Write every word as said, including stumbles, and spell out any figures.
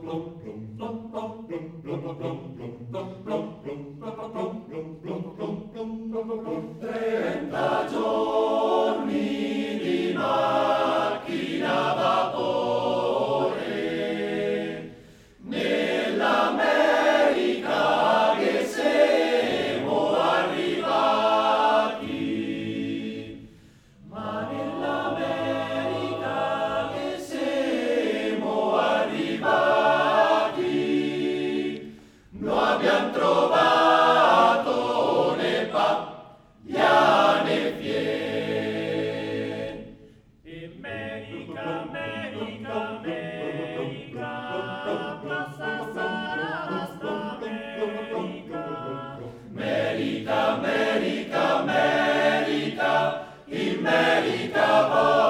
Trenta giorni di macchina a vapore nell'America che siamo arrivati, ma nell'America che siamo arrivati non abbiamo trovato né paglia né fieno. America, America, America, cosa sarà sta America? America, America, America, in America va.